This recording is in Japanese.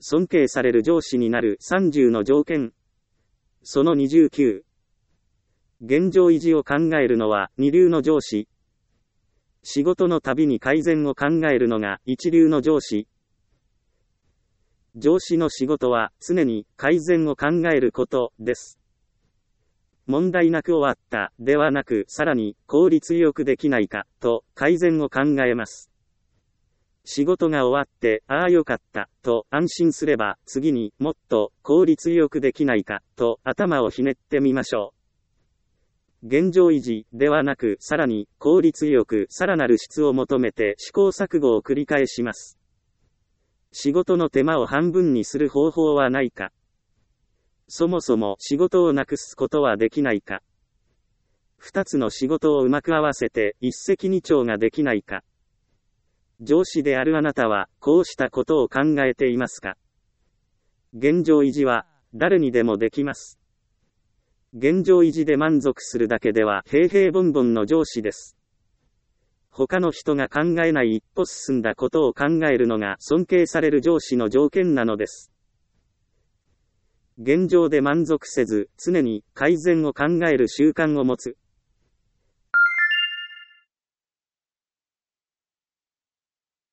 尊敬される上司になる30の条件。その29。現状維持を考えるのは二流の上司。仕事のたびに改善を考えるのが一流の上司。上司の仕事は常に改善を考えることです。問題なく終わったではなく、さらに効率よくできないかと改善を考えます。仕事が終わって、ああよかったと安心すれば、次にもっと効率よくできないかと頭をひねってみましょう。現状維持ではなく、さらに効率よくさらなる質を求めて試行錯誤を繰り返します。仕事の手間を半分にする方法はないか。そもそも仕事をなくすことはできないか。二つの仕事をうまく合わせて一石二鳥ができないか。上司であるあなたはこうしたことを考えていますか？現状維持は誰にでもできます。現状維持で満足するだけでは平々凡々の上司です。他の人が考えない一歩進んだことを考えるのが尊敬される上司の条件なのです。現状で満足せず、常に改善を考える習慣を持つ。